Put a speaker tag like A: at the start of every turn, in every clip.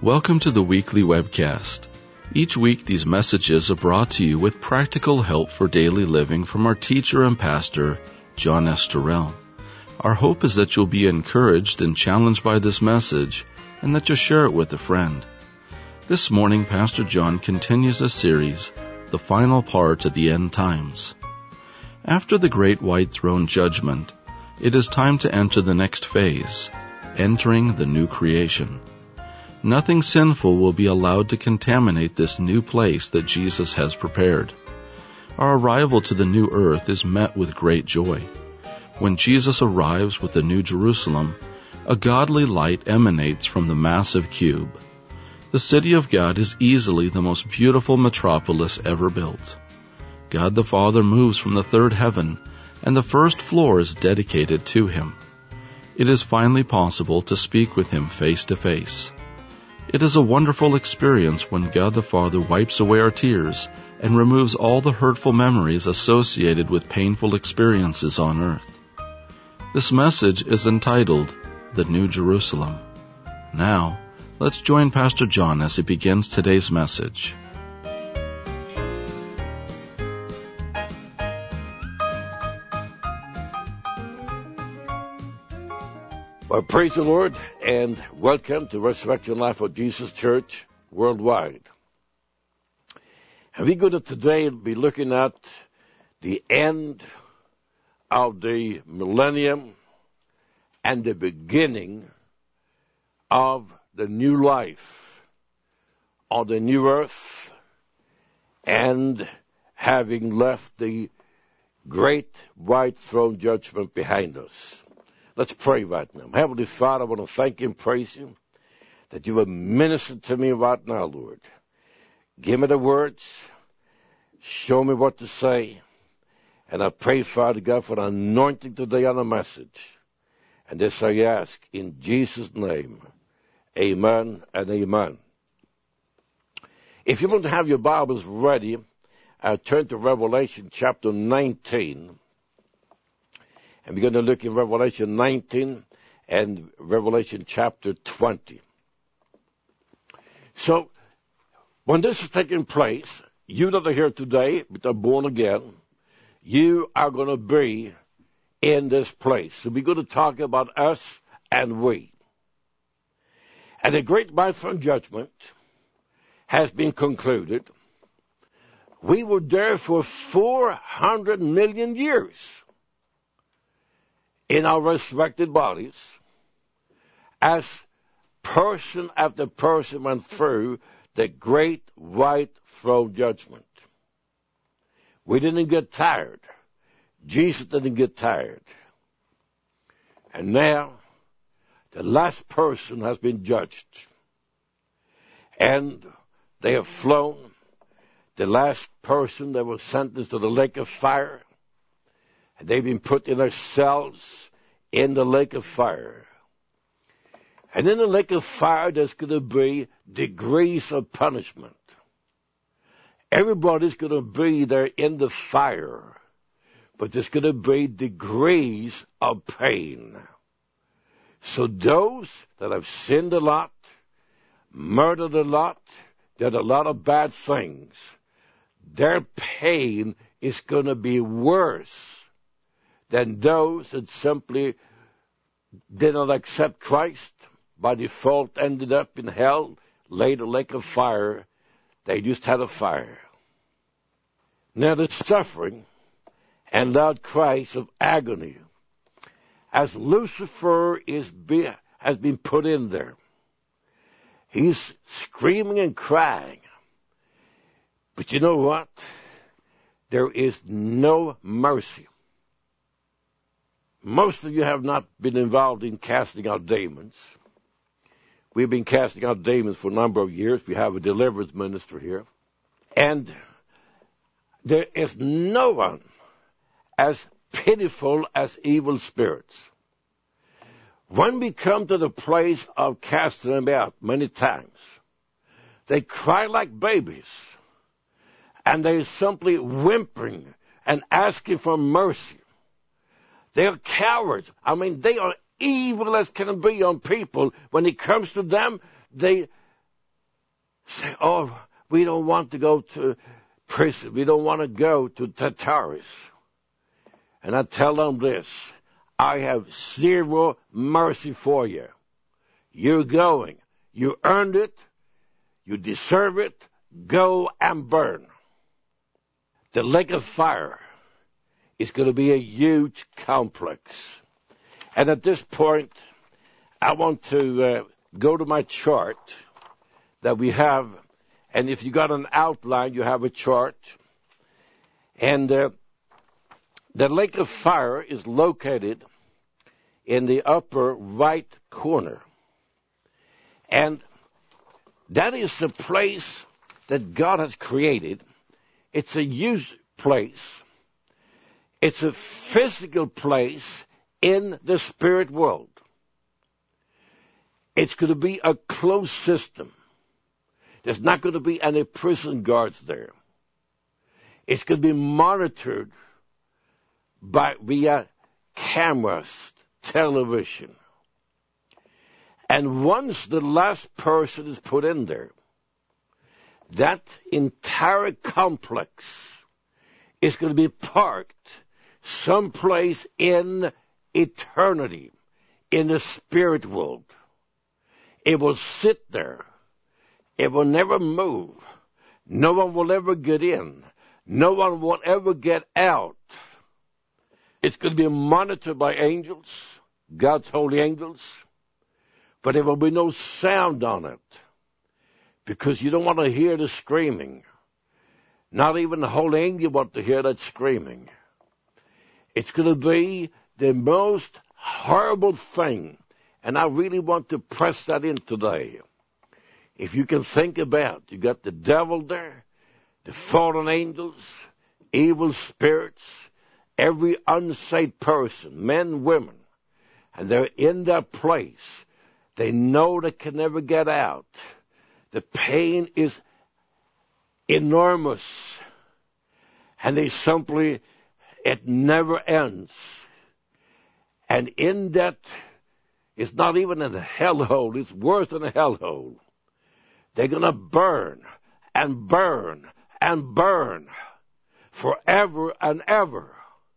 A: Welcome to the weekly webcast. Each week these messages are brought to you with practical help for daily living from our teacher and pastor, John S. Terrell. Our hope is that you'll be encouraged and challenged by this message and that you'll share it with a friend. This morning, Pastor John continues a series, the final part of the end times. After the great white throne judgment, it is time to enter the next phase, entering the new creation. Nothing sinful will be allowed to contaminate this new place that Jesus has prepared. Our arrival to the new earth is met with great joy. When Jesus arrives with the New Jerusalem, a godly light emanates from the massive cube. The city of God is easily the most beautiful metropolis ever built. God the Father moves from the third heaven, and the first floor is dedicated to Him. It is finally possible to speak with Him face to face. It is a wonderful experience when God the Father wipes away our tears and removes all the hurtful memories associated with painful experiences on earth. This message is entitled, The New Jerusalem. Now, let's join Pastor John as he begins today's message.
B: Well, praise the Lord, and welcome to Resurrection Life of Jesus Church worldwide. And we're going to today be looking at the end of the millennium and the beginning of the new life on the new earth, and having left the great white throne judgment behind us. Let's pray right now. Heavenly Father, I want to thank you and praise you that you have ministered to me right now, Lord. Give me the words. Show me what to say. And I pray, Father God, for the anointing today on the message. And this I ask in Jesus' name. Amen and amen. If you want to have your Bibles ready, turn to Revelation chapter 19. And we're going to look in Revelation 19 and Revelation chapter 20. So, when this is taking place, you that are here today, but are born again, you are going to be in this place. So we're going to talk about us and we. And the great white throne judgment has been concluded. We were there for 400 million years in our resurrected bodies, as person after person went through the great white throne judgment. We didn't get tired. Jesus didn't get tired. And now, the last person has been judged. And they have flown. The last person that was sentenced to the lake of fire, and they've been put in their cells in the lake of fire. And in the lake of fire, there's going to be degrees of punishment. Everybody's going to be there in the fire, but there's going to be degrees of pain. So those that have sinned a lot, murdered a lot, did a lot of bad things, their pain is going to be worse than those that simply did not accept Christ, by default ended up in hell, laid a lake of fire. They just had a fire. Now the suffering and loud cries of agony, as Lucifer has been put in there. He's screaming and crying. But you know what? There is no mercy. Most of you have not been involved in casting out demons. We've been casting out demons for a number of years. We have a deliverance ministry here. And there is no one as pitiful as evil spirits. When we come to the place of casting them out, many times, they cry like babies. And they're simply whimpering and asking for mercy. They're cowards. I mean, they are evil as can be on people. When it comes to them, they say, oh, we don't want to go to prison. We don't want to go to Tartarus. And I tell them this, I have zero mercy for you. You're going. You earned it. You deserve it. Go and burn. The lake of fire is going to be a huge complex. And at this point, I want to go to my chart that we have. And if you got an outline, you have a chart. And the lake of fire is located in the upper right corner. And that is the place that God has created. It's a used place. It's a physical place in the spirit world. It's going to be a closed system. There's not going to be any prison guards there. It's going to be monitored via cameras, television. And once the last person is put in there, that entire complex is going to be parked someplace in eternity, in the spirit world. It will sit there. It will never move. No one will ever get in. No one will ever get out. It's going to be monitored by angels, God's holy angels, but there will be no sound on it because you don't want to hear the screaming. Not even the holy angel want to hear that screaming. It's going to be the most horrible thing, and I really want to press that in today. If you can think about, you got the devil there, the fallen angels, evil spirits, every unsaved person, men, women, and they're in that place. They know they can never get out. The pain is enormous, and it never ends. And in that, it's not even in the hellhole, it's worse than a hellhole. They're going to burn and burn and burn forever and ever.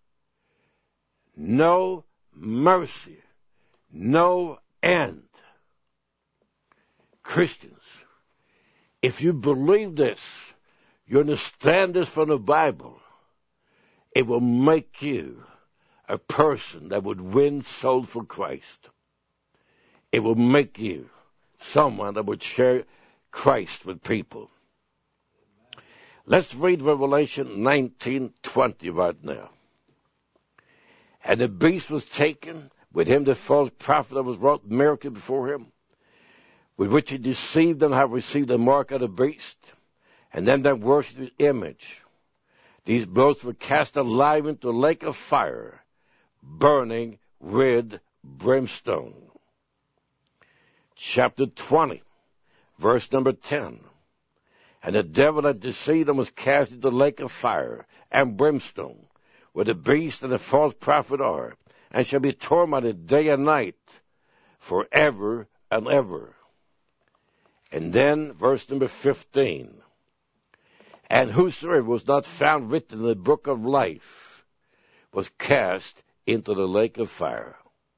B: No mercy, no end. Christians, if you believe this, you understand this from the Bible, it will make you a person that would win souls for Christ. It will make you someone that would share Christ with people. Let's read Revelation 19:20 right now. And the beast was taken, with him the false prophet that was wrought miracles before him, with which he deceived them, have received the mark of the beast, and them that worship his image. These both were cast alive into a lake of fire, burning with brimstone. Chapter 20, verse number 10. And the devil that deceived them was cast into the lake of fire and brimstone, where the beast and the false prophet are, and shall be tormented day and night forever and ever. And then verse number 15. And whosoever was not found written in the book of life was cast into the lake of fire.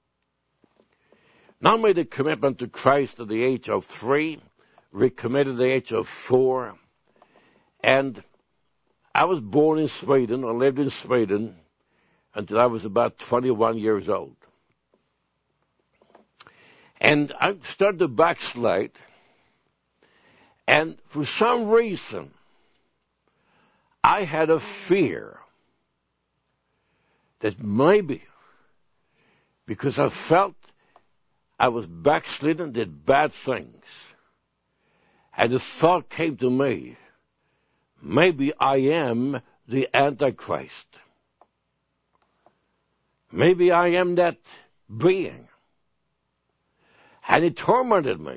B: Not made a commitment to Christ at the age of 3, recommitted at the age of 4, and I was born in Sweden. I lived in Sweden until I was about 21 years old. And I started to backslide, and for some reason, I had a fear that maybe because I felt I was backslidden, did bad things, and the thought came to me, maybe I am the Antichrist. Maybe I am that being. And it tormented me.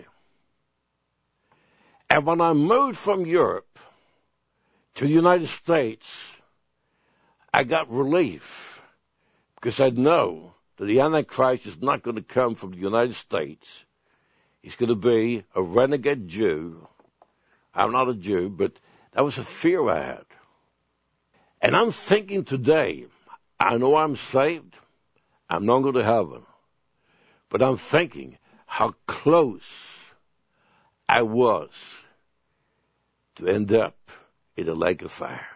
B: And when I moved from Europe to the United States, I got relief because I know that the Antichrist is not going to come from the United States. He's going to be a renegade Jew, I'm not a Jew, but that was a fear I had. And I'm thinking today, I know I'm saved. I'm not going to heaven. But I'm thinking how close I was to end up in a lake of fire.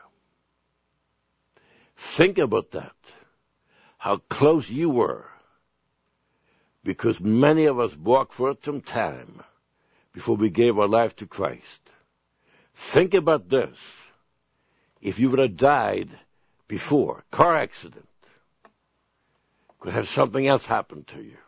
B: Think about that. How close you were. Because many of us walked for some time before we gave our life to Christ. Think about this. If you would have died before, car accident, could have something else happen to you.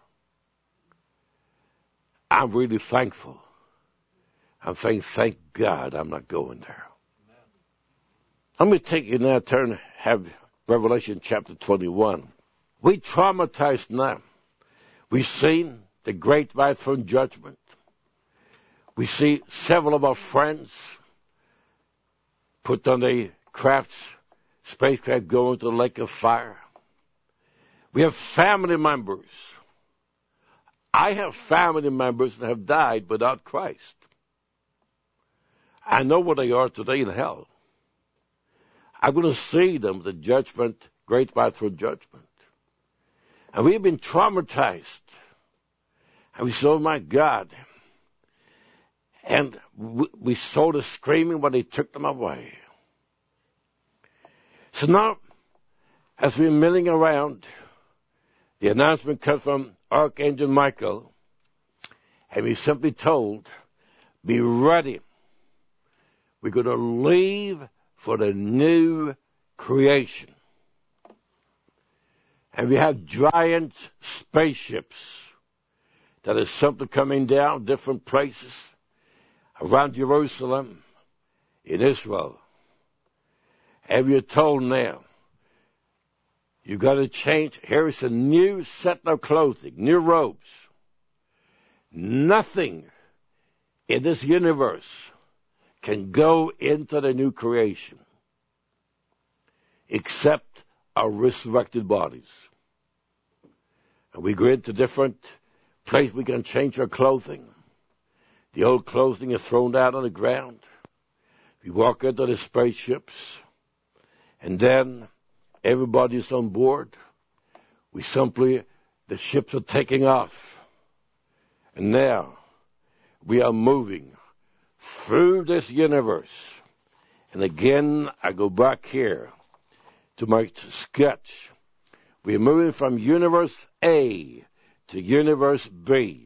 B: I'm really thankful. I'm saying, thank God I'm not going there. Let me take you now, have Revelation chapter 21. We traumatized now. We've seen the great white throne judgment. We see several of our friends put on the spacecraft going to the lake of fire. We have family members. I have family members that have died without Christ. I know where they are today in hell. I'm going to see them at the judgment, great white throne judgment. And we've been traumatized. And we said, oh my God. And we saw the screaming when they took them away. So now, as we're milling around, the announcement comes from Archangel Michael, and we simply told, be ready. We're going to leave for the new creation. And we have giant spaceships that is simply coming down different places around Jerusalem, in Israel. And we are told now, you got to change. Here is a new set of clothing, new robes. Nothing in this universe can go into the new creation except our resurrected bodies. And we go into different places. We can change our clothing. The old clothing is thrown out on the ground. We walk into the spaceships, and then everybody's on board. The ships are taking off. And now we are moving through this universe. And again, I go back here to my sketch. We're moving from universe A to universe B.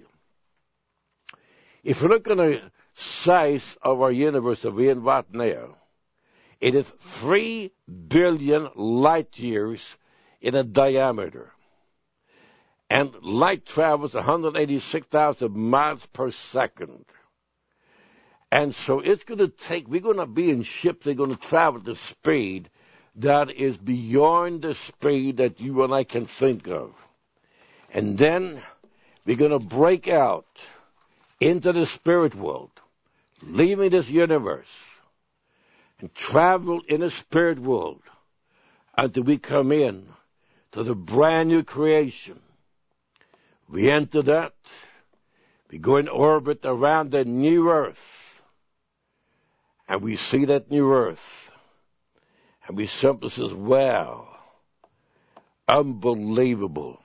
B: If you look at the size of our universe that we're in right now, it is 3 billion light years in a diameter. And light travels 186,000 miles per second. And so we're going to be in ships, they're going to travel at the speed that is beyond the speed that you and I can think of. And then we're going to break out into the spirit world, leaving this universe, and travel in the spirit world until we come in to the brand new creation. We enter that. We go in orbit around the new earth. And we see that new earth. And we simply say, wow, unbelievable.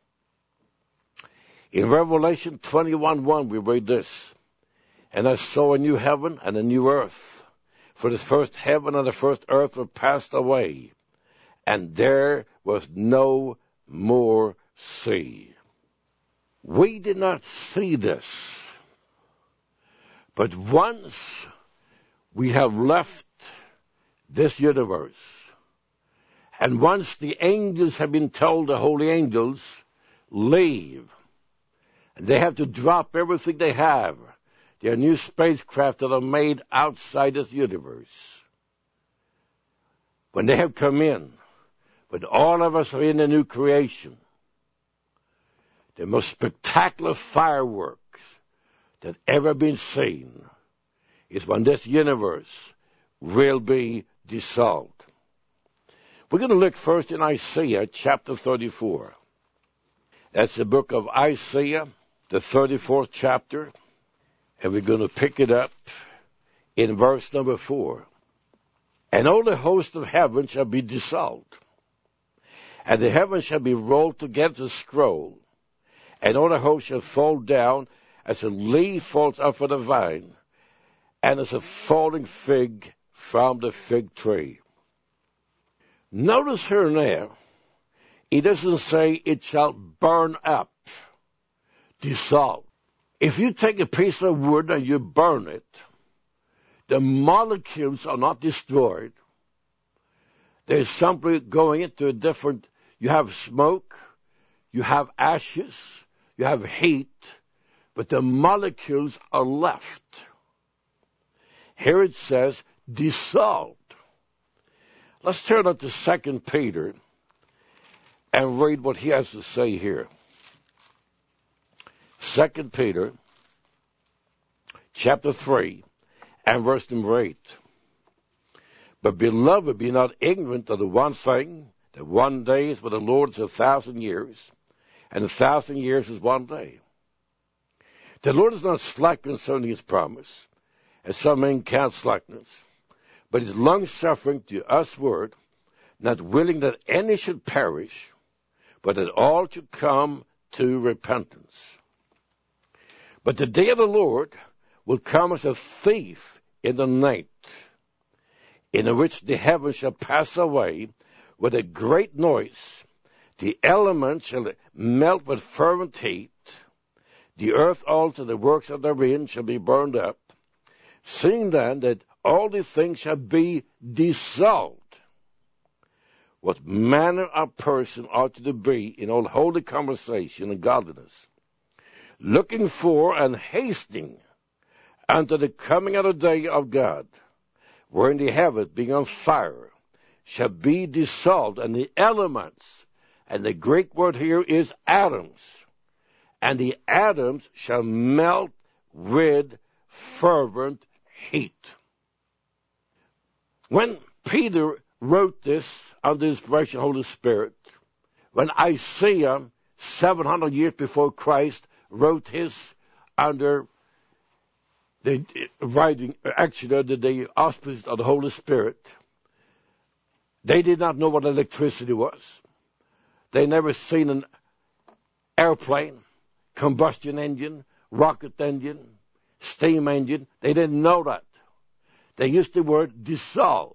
B: In Revelation 21:1, we read this. And I saw a new heaven and a new earth. For the first heaven and the first earth were passed away. And there was no more sea. We did not see this. But once we have left this universe, and once the angels have been told, the holy angels, leave, and they have to drop everything they have, their new spacecraft that are made outside this universe. When they have come in, but all of us are in the new creation, the most spectacular fireworks that ever been seen is when this universe will be dissolved. We're going to look first in Isaiah chapter 34. That's the book of Isaiah, the 34th chapter, and we're going to pick it up in verse number 4. And all the host of heaven shall be dissolved, and the heavens shall be rolled together as a scroll, and all the host shall fall down as a leaf falls off of the vine, and as a falling fig from the fig tree. Notice here now, it doesn't say it shall burn up, dissolve. If you take a piece of wood and you burn it, the molecules are not destroyed. They're simply going into a different, you have smoke, you have ashes, you have heat, but the molecules are left. Here it says dissolved. Let's turn on to 2 Peter and read what he has to say here. 2 Peter chapter 3 and verse number 8. But beloved, be not ignorant of the one thing, that one day is with the Lord is 1,000 years, and 1,000 years is one day. The Lord is not slack concerning his promise, as some men count slackness, but is long-suffering to usward, not willing that any should perish, but that all should come to repentance. But the day of the Lord will come as a thief in the night, in which the heavens shall pass away with a great noise, the elements shall melt with fervent heat, the earth also, the works of therein, shall be burned up. Seeing then that all these things shall be dissolved, what manner of person ought to be in all holy conversation and godliness, looking for and hasting unto the coming of the day of God, wherein the heavens, being on fire, shall be dissolved, and the elements, and the Greek word here is atoms, and the atoms shall melt with fervent heat. When Peter wrote this under the inspiration of the Holy Spirit, when Isaiah, 700 years before Christ, wrote his under the writing, actually under the auspices of the Holy Spirit, they did not know what electricity was. They never seen an airplane, combustion engine, rocket engine, steam engine. They didn't know that. They used the word dissolve.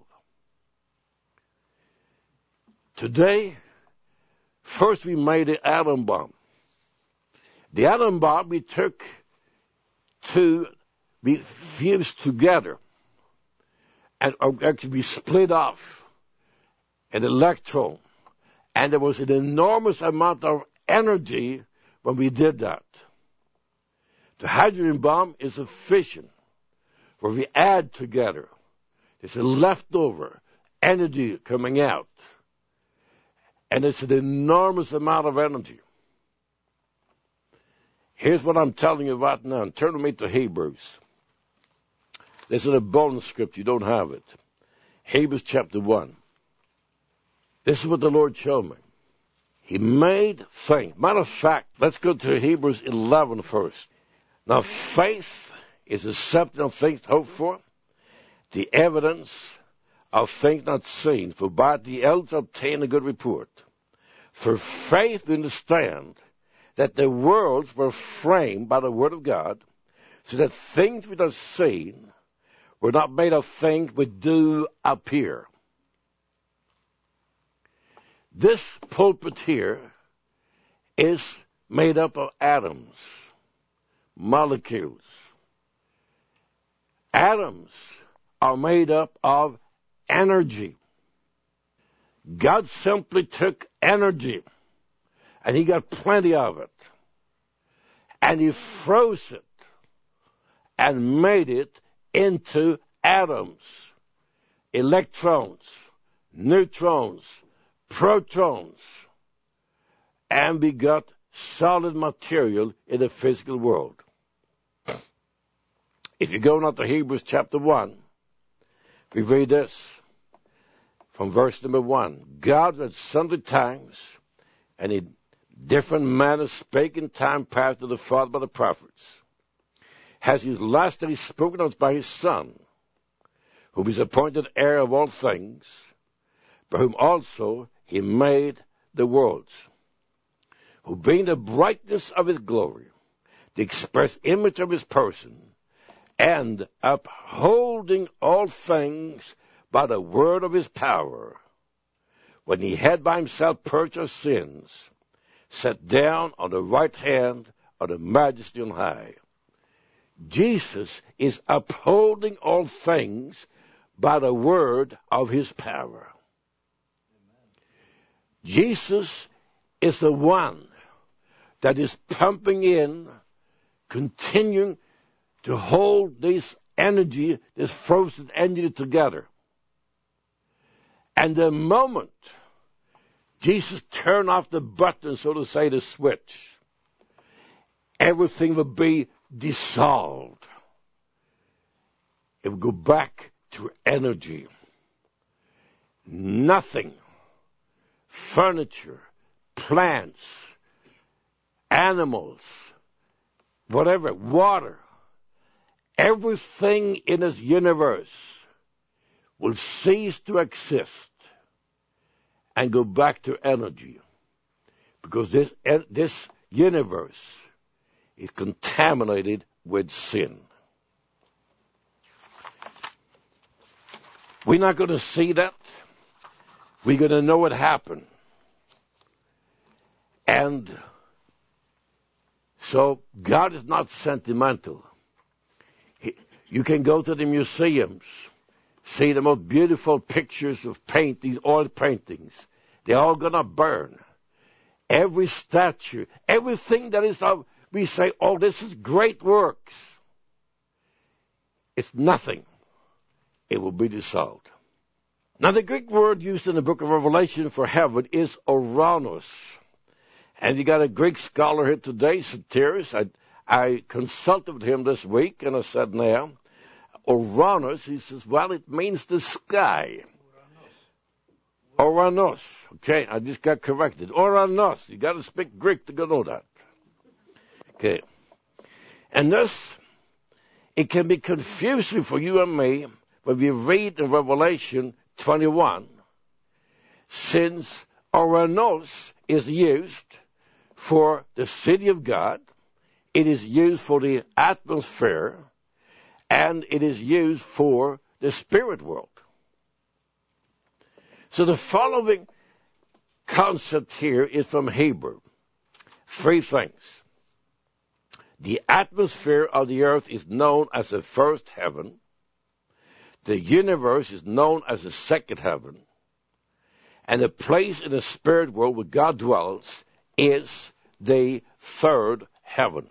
B: Today, first we made the atom bomb. The atom bomb we took to be fused together and actually be split off an electron. And there was an enormous amount of energy when we did that. The hydrogen bomb is a fission where we add together. There's a leftover energy coming out. And it's an enormous amount of energy. Here's what I'm telling you right now. Turn with me to Hebrews. This is a bonus script. You don't have it. Hebrews chapter 1. This is what the Lord showed me. He made things. Matter of fact, let's go to Hebrews 11 first. Now, faith is the substance of things hoped for, the evidence of things not seen, for by the elders obtain a good report. Through faith we understand that the worlds were framed by the word of God, so that things which are seen were not made of things which do appear. This pulpit here is made up of atoms, molecules. Atoms are made up of energy. God simply took energy, and he got plenty of it, and he froze it and made it into atoms, electrons, neutrons, protons, and we got solid material in the physical world. If you go now to Hebrews chapter 1, we read this from verse number 1. God at sundry times and in different manners spake in time past to the Father by the prophets, has his last days spoken of us by his Son, whom is appointed heir of all things, by whom also he made the worlds, who being the brightness of his glory, the express image of his person, and upholding all things by the word of his power, when he had by himself purged our sins, sat down on the right hand of the Majesty on high. Jesus is upholding all things by the word of his power. Jesus is the one that is pumping in, continuing to hold this energy, this frozen energy together. And the moment Jesus turned off the button, so to say, the switch, everything will be dissolved. It will go back to energy. Nothing, furniture, plants, animals, whatever, water, everything in this universe will cease to exist and go back to energy, because this universe is contaminated with sin. We're not going to see that. We're going to know what happened. And so God is not sentimental. You can go to the museums, see the most beautiful pictures of these oil paintings. They're all going to burn. Every statue, everything that is of, we say, oh, this is great works. It's nothing. It will be dissolved. Now, the Greek word used in the book of Revelation for heaven is Oranos. And you got a Greek scholar here today, Soterios. I consulted with him this week, and I said, now, Oranos, he says, well, it means the sky. Oranos. Okay, I just got corrected. Oranos. You got to speak Greek to know that. Okay. And thus, it can be confusing for you and me when we read in Revelation 21, since Oranos is used for the city of God, it is used for the atmosphere, and it is used for the spirit world. So the following concept here is from Hebrew. 3 things. The atmosphere of the earth is known as the first heaven. The universe is known as the second heaven. And the place in the spirit world where God dwells is the third heaven.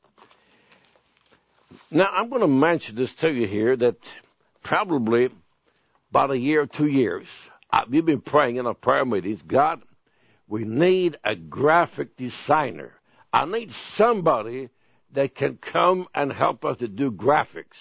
B: Now, I'm going to mention this to you here that probably about a year or 2 years, we've been praying in our prayer meetings, God, we need a graphic designer. I need somebody that can come and help us to do graphics.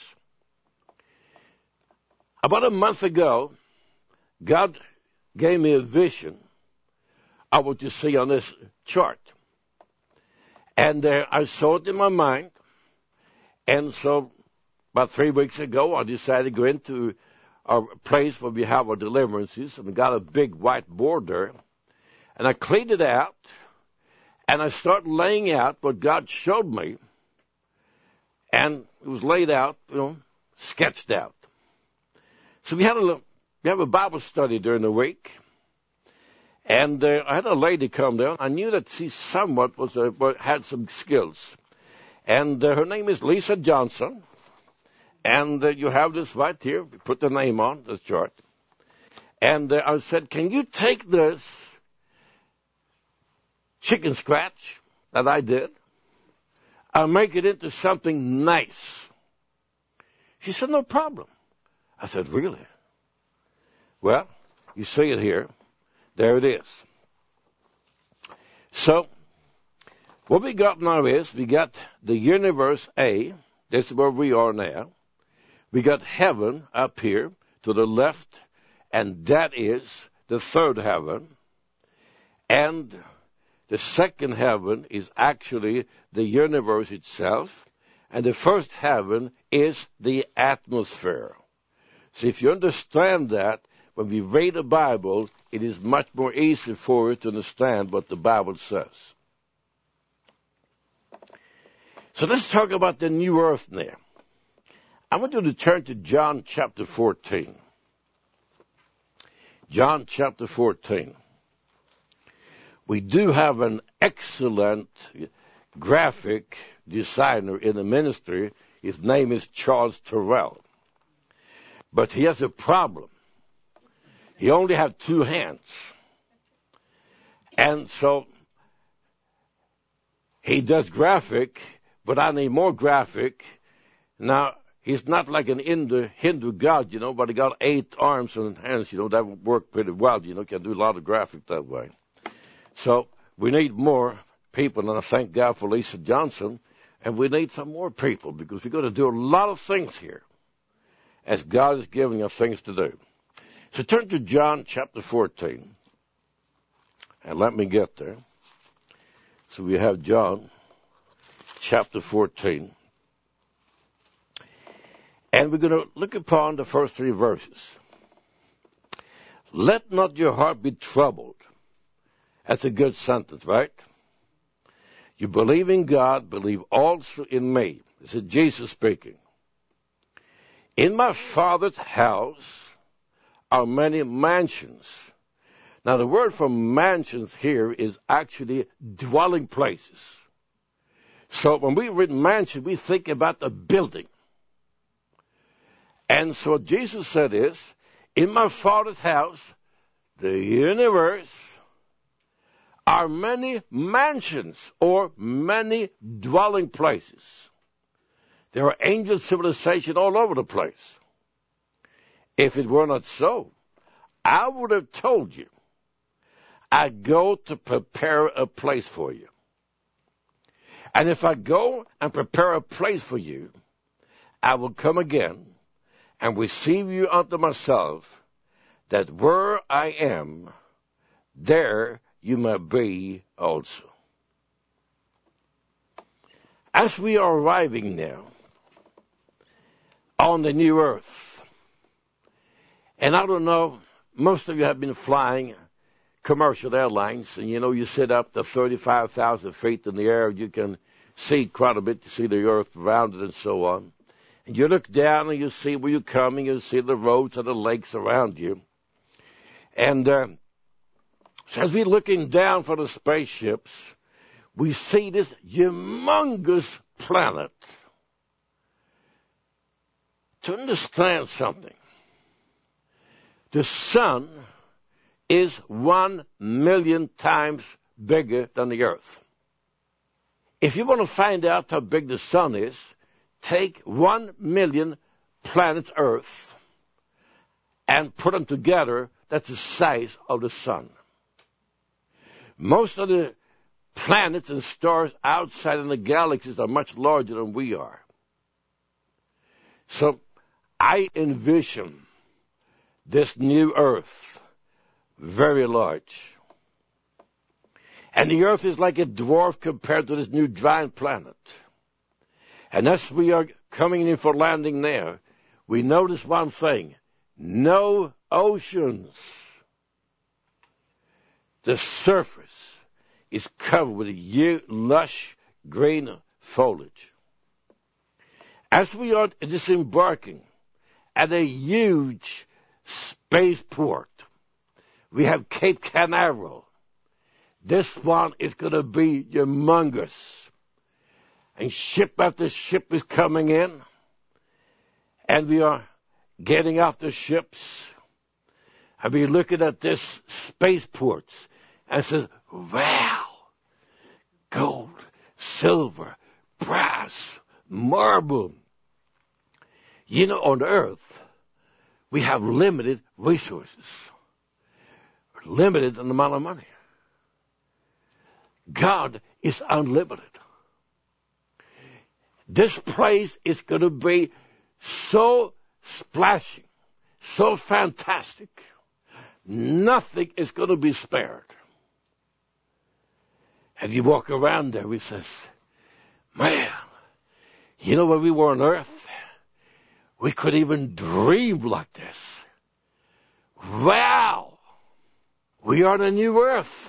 B: About a month ago, God gave me a vision of what you see on this chart. And I saw it in my mind. And so about 3 weeks ago, I decided to go into a place where we have our deliverances, and got a big white board there. And I cleaned it out, and I started laying out what God showed me. And it was laid out, sketched out. So we have a Bible study during the week. And I had a lady come down. I knew that she somewhat had some skills. And her name is Lisa Johnson. And you have this right here. We put the name on this chart. And I said, can you take this chicken scratch that I did and make it into something nice? She said, no problem. I said, really? Well, you see it here. There it is. So, what we got now is, we got the universe A. This is where we are now. We got heaven up here to the left, and that is the third heaven. And the second heaven is actually the universe itself. And the first heaven is the atmosphere. So if you understand that, when we read the Bible, it is much more easy for you to understand what the Bible says. So let's talk about the new earth now. I want you to turn to John chapter 14. John chapter 14. We do have an excellent graphic designer in the ministry. His name is Charles Terrell. But he has a problem. He only has 2 hands. And so he does graphic, but I need more graphic. Now, he's not like an Hindu god, but he got 8 arms and hands, that would work pretty well, can do a lot of graphic that way. So we need more people, and I thank God for Lisa Johnson, and we need some more people because we're going to do a lot of things here as God is giving us things to do. So turn to John chapter 14, and let me get there. So we have John chapter 14, and we're going to look upon the first 3 verses. Let not your heart be troubled. That's a good sentence, right? You believe in God, believe also in me. This is Jesus speaking. In my Father's house are many mansions. Now, the word for mansions here is actually dwelling places. So when we read mansion, we think about a building. And so what Jesus said is, in my Father's house, the universe, are many mansions or many dwelling places. There are angel civilization all over the place. If it were not so, I would have told you, I go to prepare a place for you. And if I go and prepare a place for you, I will come again and receive you unto myself, that where I am, there you may be also. As we are arriving now on the new earth, and I don't know, most of you have been flying commercial airlines, and you sit up to 35,000 feet in the air, you can see quite a bit, you see the earth around it and so on. And you look down and you see where you're coming, you see the roads and the lakes around you. And so as we're looking down for the spaceships, we see this humongous planet. To understand something, the sun is 1 million times bigger than the earth. If you want to find out how big the sun is, take 1 million planets Earth and put them together. That's the size of the sun. Most of the planets and stars outside in the galaxies are much larger than we are. So I envision this new earth very large. And the earth is like a dwarf compared to this new giant planet. And as we are coming in for landing there, we notice one thing: no oceans. The surface is covered with lush green foliage. As we are disembarking at a huge spaceport, we have Cape Canaveral. This one is going to be humongous. And ship after ship is coming in. And we are getting off the ships. And we're looking at this spaceport. And says, wow, gold, silver, brass, marble. On Earth, we have limited resources. Limited in the amount of money. God is unlimited. This place is going to be so splashing, so fantastic. Nothing is going to be spared. And you walk around there, we says, man, where we were on Earth? we could even dream like this. Wow! We are on a new earth.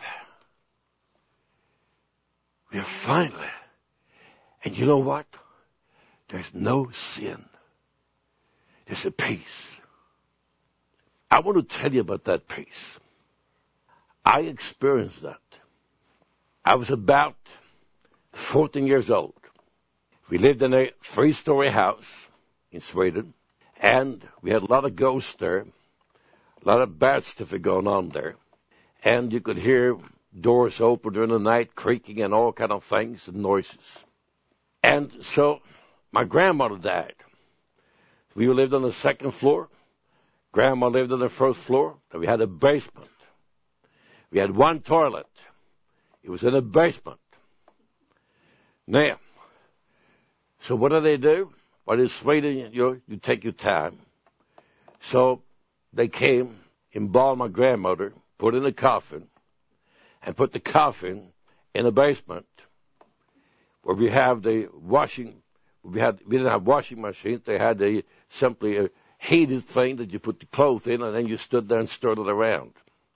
B: We are finally. And you know what? There's no sin. There's a peace. I want to tell you about that peace. I experienced that. I was about 14 years old. We lived in a 3-story house in Sweden, and we had a lot of ghosts there, a lot of bad stuff going on there, and you could hear doors open during the night, creaking and all kind of things and noises. And so my grandmother died. We lived on the 2nd floor. Grandma lived on the 1st floor. And we had a basement. We had one toilet. It was in a basement. Now, so what do? Well, in Sweden, you take your time. So they came, embalmed my grandmother, put in a coffin, and put the coffin in a basement where we have the washing. We didn't have washing machines. They had simply a heated thing that you put the clothes in, and then you stood there and stirred it around.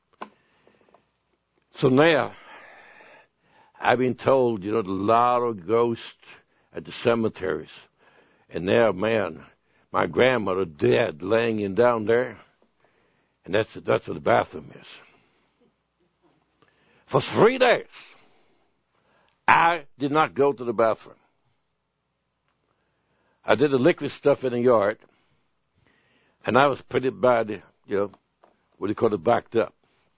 B: So now, I've been told, a lot of ghosts at the cemeteries. And now, man, my grandmother dead, laying down there. And that's what the bathroom is. For 3 days, I did not go to the bathroom. I did the liquid stuff in the yard, and I was pretty bad, backed up.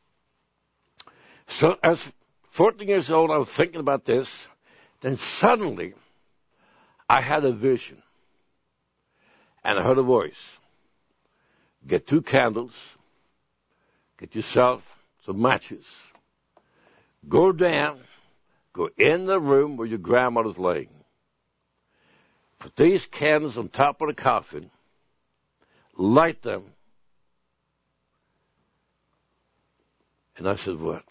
B: So as 14 years old, I was thinking about this. Then suddenly, I had a vision. And I heard a voice. Get 2 candles. Get yourself some matches. Go down. Go in the room where your grandmother's laying. Put these candles on top of the coffin. Light them. And I said, what?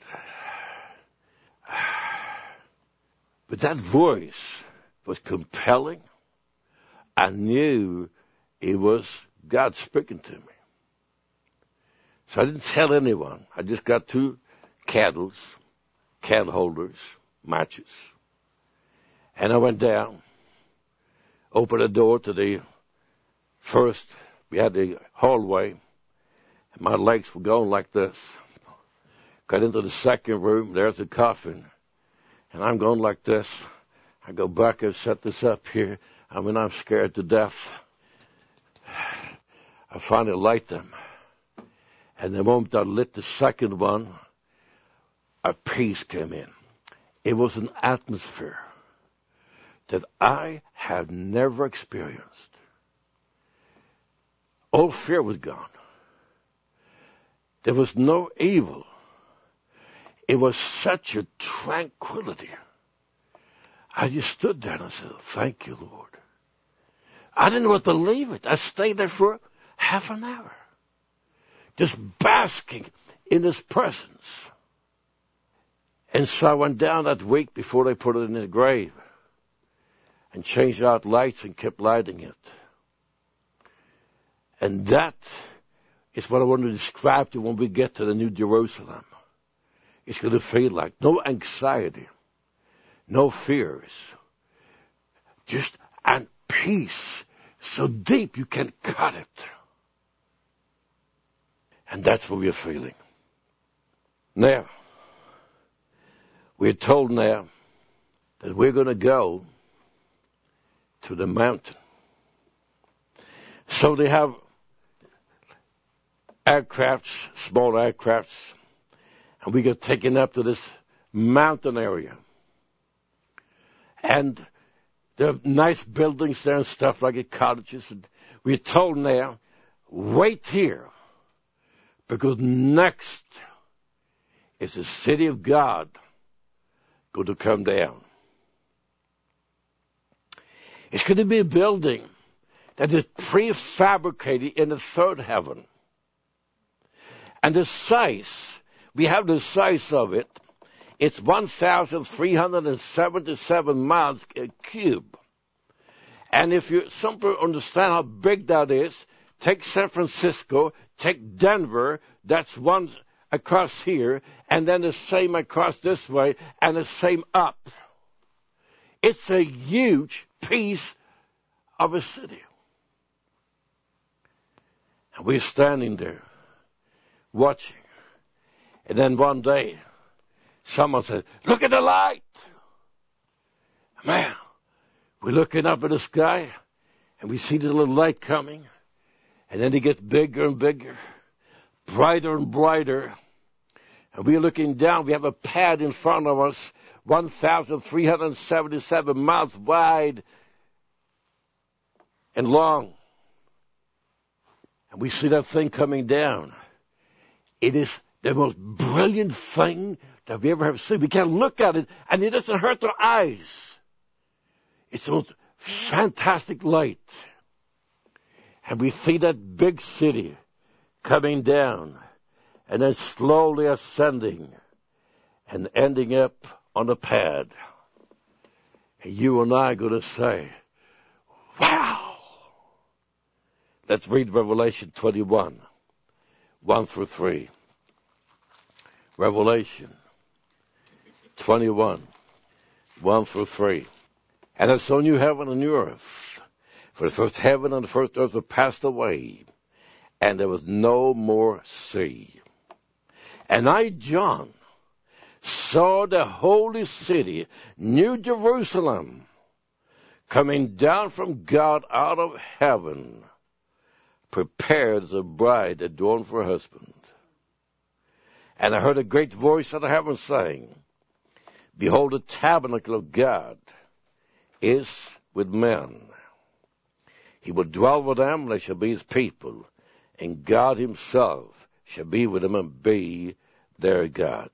B: But that voice was compelling. I knew it was God speaking to me. So I didn't tell anyone. I just got 2 candles, candle holders, matches. And I went down, opened the door to the first, we had the hallway, and my legs were going like this. Got into the 2nd room, there's the coffin, and I'm going like this. I go back and set this up here. I'm scared to death. I finally light them. And the moment I lit the 2nd one, a peace came in. It was an atmosphere that I had never experienced. All fear was gone. There was no evil. It was such a tranquility. I just stood there and I said, thank you, Lord. I didn't want to leave it. I stayed there for half an hour, just basking in His presence. And so I went down that week before they put it in the grave and changed out lights and kept lighting it. And that is what I want to describe to you when we get to the New Jerusalem. It's going to feel like no anxiety, no fears, just and peace so deep you can't cut it. And that's what we're feeling. Now, we're told now that we're going to go to the mountain. So they have aircrafts, small aircrafts, and we get taken up to this mountain area. And there are nice buildings there and stuff like cottages. And we're told now, wait here, because next is the city of God going to come down. It's going to be a building that is prefabricated in the 3rd heaven. And the size, we have the size of it. It's 1,377 miles cube. And if you simply understand how big that is, take San Francisco, take Denver, that's one across here, and then the same across this way, and the same up. It's a huge piece of a city. And we're standing there, watching. And then one day, someone said, "Look at the light." Man, we're looking up at the sky, and we see the little light coming. And then it gets bigger and bigger, brighter and brighter. And we're looking down. We have a pad in front of us, 1,377 miles wide and long. And we see that thing coming down. It is the most brilliant thing that we ever have seen. We can look at it, and it doesn't hurt our eyes. It's the most fantastic light. And we see that big city coming down, and then slowly ascending, and ending up on a pad. And you and I are going to say, "Wow!" Let's read Revelation 21, 1 through 3. Revelation 21, 1 through 3. "And I saw new heaven and new earth, for the first heaven and the first earth were passed away, and there was no more sea. And I, John, saw the holy city, New Jerusalem, coming down from God out of heaven, prepared as a bride adorned for her husband. And I heard a great voice out of heaven saying, Behold, the tabernacle of God is with men. He will dwell with them, and they shall be his people, and God himself shall be with them and be their God."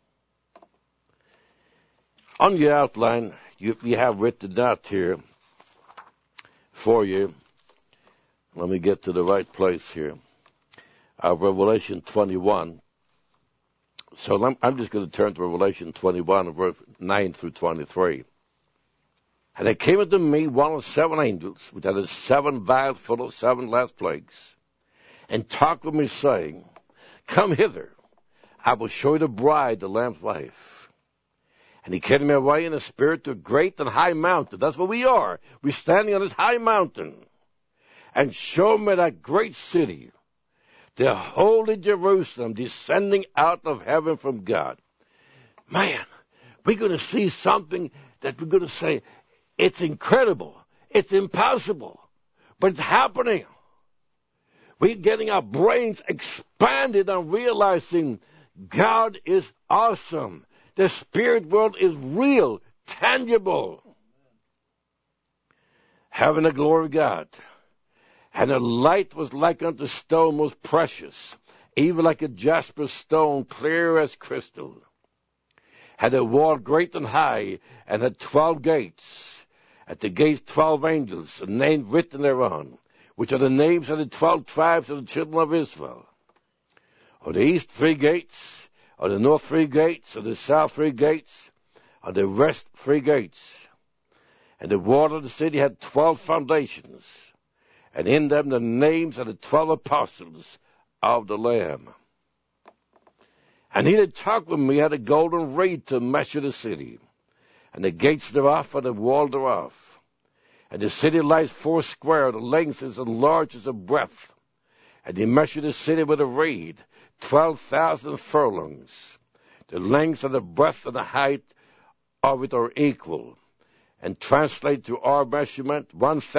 B: On your outline, you have written that here for you. Let me get to the right place here. Revelation 21. So I'm just going to turn to Revelation 21, verse 9 through 23. "And there came unto me one of 7 angels, which had 7 vials full of 7 last plagues, and talked with me, saying, Come hither, I will show you the bride, the Lamb's wife. And he carried me away in the spirit to a great and high mountain." That's what we are. We're standing on this high mountain. "And showed me that great city, the holy Jerusalem, descending out of heaven from God." Man, we're going to see something that we're going to say, it's incredible, it's impossible, but it's happening. We're getting our brains expanded and realizing God is awesome. The spirit world is real, tangible. Having the glory of God. "And the light was like unto stone most precious, even like a jasper stone, clear as crystal. Had a wall great and high, and had 12 gates. At the gates 12 angels, a name written thereon, which are the names of the 12 tribes of the children of Israel. On the east 3 gates, on the north 3 gates, on the south 3 gates, on the west 3 gates. And the wall of the city had 12 foundations, and in them the names of the 12 apostles of the Lamb. And he that talked with me had a golden reed to measure the city, and the gates thereof, and the wall thereof. And the city lies 4 square, the length is as large as the breadth. And he measured the city with a reed, 12,000 furlongs. The length and the breadth and the height of it are equal, and translate to our measurement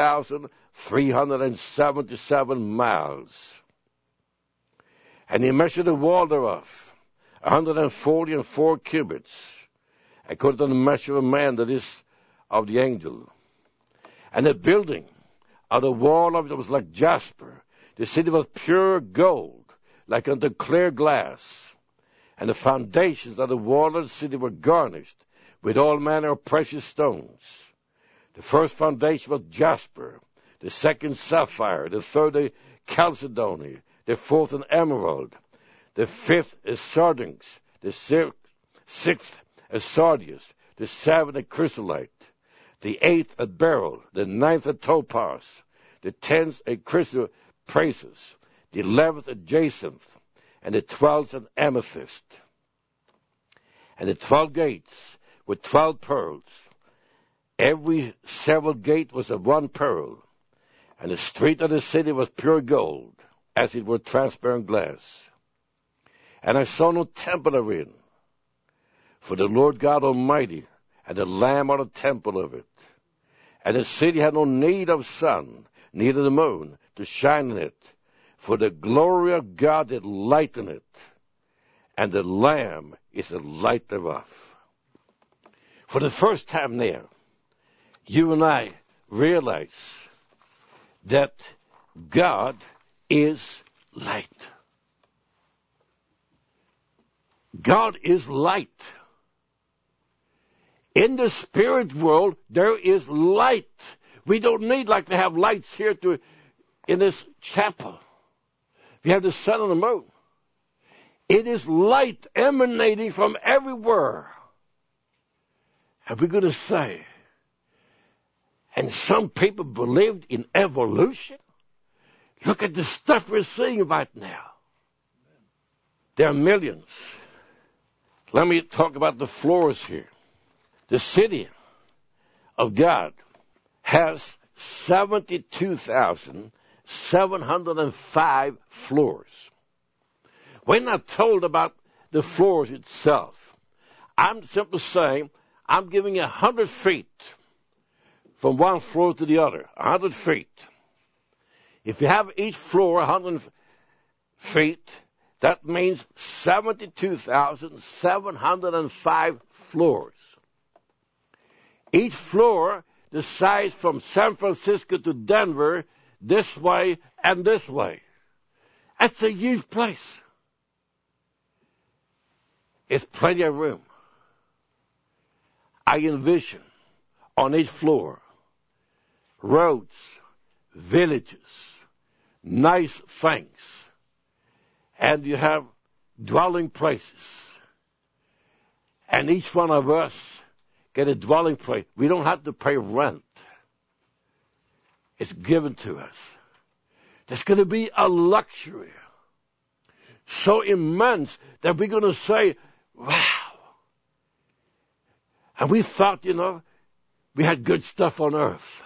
B: 1,377 miles. And he measured the wall thereof, 144 cubits, according to the measure of man, that is, of the angel. And the building of the wall of it was like jasper. The city was pure gold, like unto clear glass. And the foundations of the wall of the city were garnished with all manner of precious stones. The first foundation was jasper, the second sapphire, the third a chalcedony, the fourth an emerald, the fifth is sardonyx, the sixth a sardius, the seventh a chrysolite, the 8th at beryl, the 9th at topaz, the 10th at chrysoprasus, the 11th at jacinth, and the 12th at amethyst. And the 12 gates with 12 pearls. Every several gate was of one pearl, and the street of the city was pure gold, as it were transparent glass. And I saw no temple therein, for the Lord God Almighty and the Lamb are the temple of it. And the city had no need of sun, neither the moon, to shine in it, for the glory of God did lighten it, and the Lamb is the light thereof. For the first time there, you and I realize that God is light. God is light. In the spirit world, there is light. We don't need like to have lights here in this chapel. We have the sun and the moon. It is light emanating from everywhere. And we're going to say, and some people believed in evolution. Look at the stuff we're seeing right now. There are millions. Let me talk about the floors here. The city of God has 72,705 floors. We're not told about the floors itself. I'm simply saying I'm giving 100 feet from one floor to the other, 100 feet. If you have each floor 100 feet, that means 72,705 floors. Each floor, the size from San Francisco to Denver, this way and this way. That's a huge place. It's plenty of room. I envision on each floor roads, villages, nice things, and you have dwelling places. And each one of us get a dwelling place. We don't have to pay rent. It's given to us. There's going to be a luxury so immense that we're going to say, wow. And we thought, we had good stuff on earth.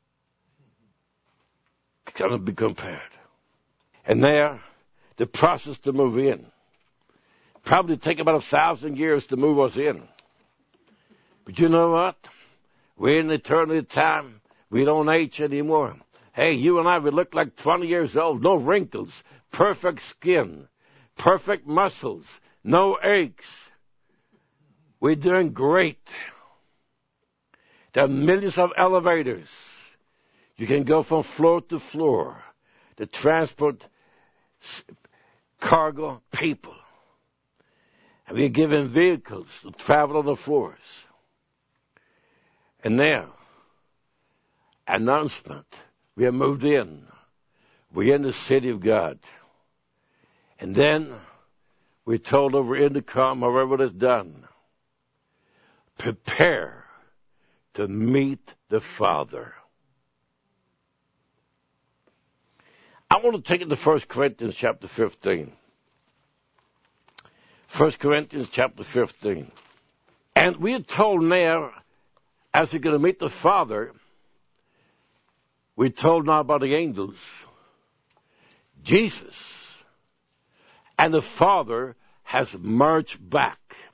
B: It cannot be compared. And there, the process to move in. Probably take about 1,000 years to move us in. But you know what? We're in eternity time. We don't age anymore. Hey, you and I, we look like 20 years old. No wrinkles. Perfect skin. Perfect muscles. No aches. We're doing great. There are millions of elevators. You can go from floor to floor to transport cargo people. And we're given vehicles to travel on the floors. And now, announcement. We have moved in. We're in the city of God. And then we're told over intercom, however it's done, prepare to meet the Father. I want to take it to 1 Corinthians chapter 15. 1 Corinthians chapter 15. And we are told now, as you're going to meet the Father, we're told now about the angels. Jesus and the Father has merged back.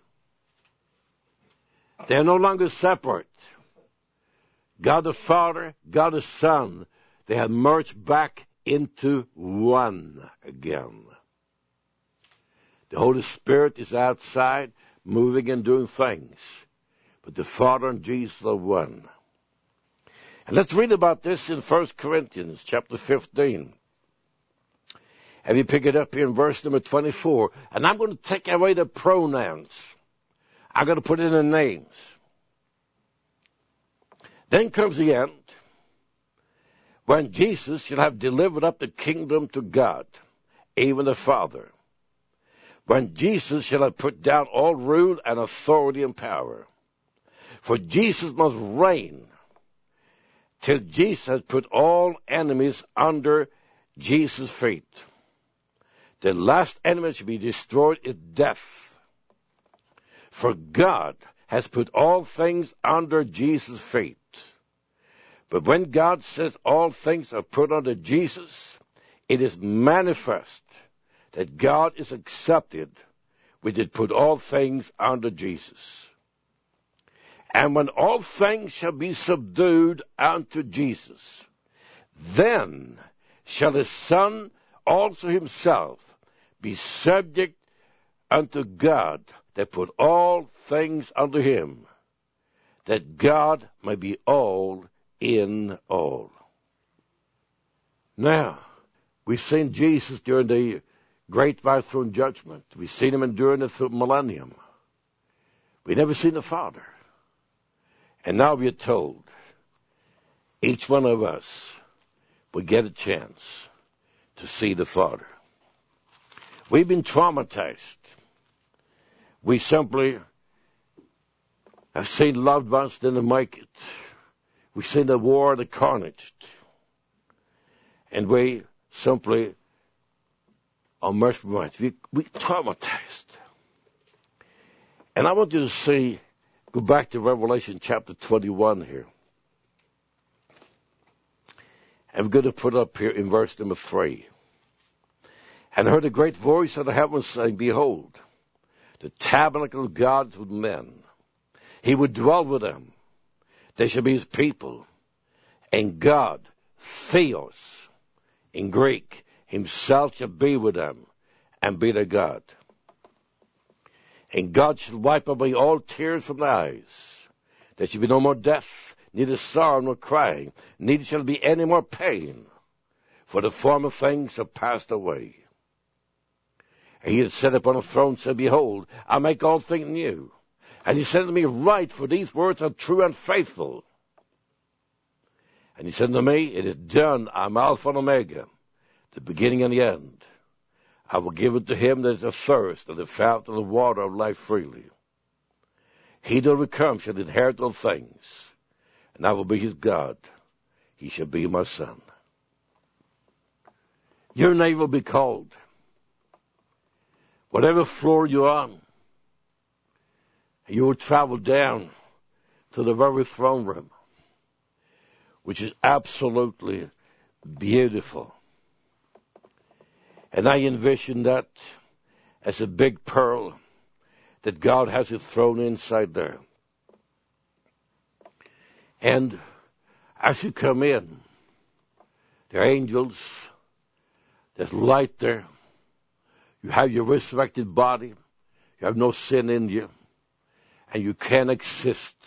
B: They're no longer separate. God the Father, God the Son, they have merged back into one again. The Holy Spirit is outside, moving and doing things. But the Father and Jesus are one. And let's read about this in 1 Corinthians chapter 15. And we pick it up here in verse number 24. And I'm going to take away the pronouns. I'm going to put in the names. Then comes the end, when Jesus shall have delivered up the kingdom to God, even the Father. When Jesus shall have put down all rule and authority and power. For Jesus must reign till Jesus has put all enemies under Jesus' feet. The last enemy to be destroyed is death. For God has put all things under Jesus' feet. But when God says all things are put under Jesus, it is manifest that God is accepted when it put all things under Jesus. And when all things shall be subdued unto Jesus, then shall his Son also himself be subject unto God, that put all things under him, that God may be all in all. Now, we've seen Jesus during the great white throne judgment. We've seen him enduring the millennium. We've never seen the Father. And now we are told each one of us will get a chance to see the Father. We've been traumatized. We simply have seen loved ones didn't make it. We've seen the war, the carnage. And we simply are mesmerized. We traumatized. And I want you to go back to Revelation chapter 21 here. And we're going to put up here in verse number 3. And I heard a great voice of the heavens saying, Behold, the tabernacle of God is with men. He would dwell with them. They shall be his people. And God, Theos, in Greek, himself shall be with them and be their God. And God shall wipe away all tears from their eyes. There shall be no more death, neither sorrow nor crying, neither shall there be any more pain, for the former things have passed away. And he that sat upon a throne said, Behold, I make all things new. And he said unto me, Write, for these words are true and faithful. And he said unto me, It is done. I am Alpha and Omega, the beginning and the end. I will give it to him that is athirst of the fountain of water of life freely. He that overcomes shall inherit all things, and I will be his God. He shall be my son. Your name will be called. Whatever floor you're on, you will travel down to the very throne room, which is absolutely beautiful. And I envision that as a big pearl that God has it thrown inside there. And as you come in, there are angels, there's light there. You have your resurrected body. You have no sin in you. And you can exist.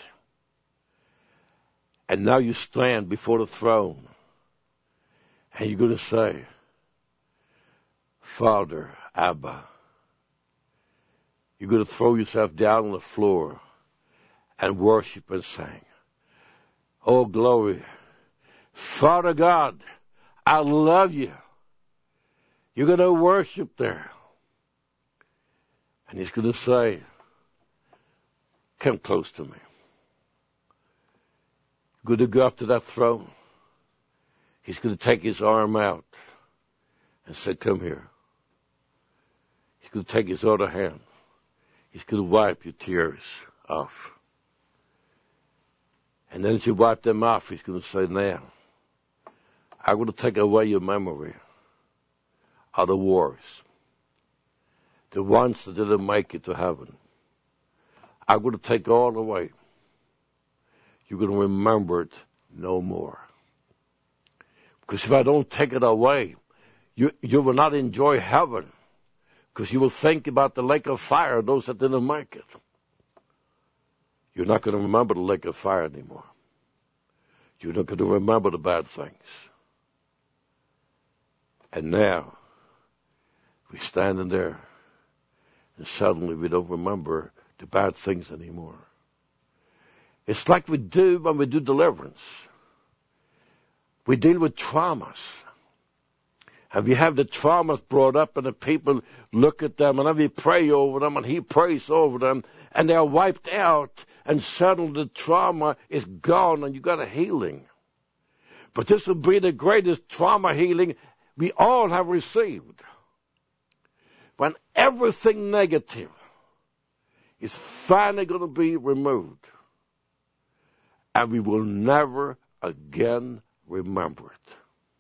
B: And now you stand before the throne. And you're going to say, Father, Abba. You're going to throw yourself down on the floor and worship and sing. Oh, glory. Father God, I love you. You're going to worship there. And he's going to say, come close to me. Going to go up to that throne. He's going to take his arm out and say, come here. He's going to take his other hand. He's going to wipe your tears off. And then as you wipe them off, he's going to say, now, I'm going to take away your memory of the wars. The ones that didn't make it to heaven. I'm going to take all away. You're going to remember it no more. Because if I don't take it away, you will not enjoy heaven. Because you will think about the lake of fire, those that didn't make it. You're not going to remember the lake of fire anymore. You're not going to remember the bad things. And now, we're standing there, and suddenly we don't remember the bad things anymore. It's like we do when we do deliverance. We deal with traumas. And we have the traumas brought up, and the people look at them, and then we pray over them, and he prays over them, and they're wiped out, and suddenly the trauma is gone, and you got a healing. But this will be the greatest trauma healing we all have received. When everything negative is finally going to be removed. And we will never again remember it.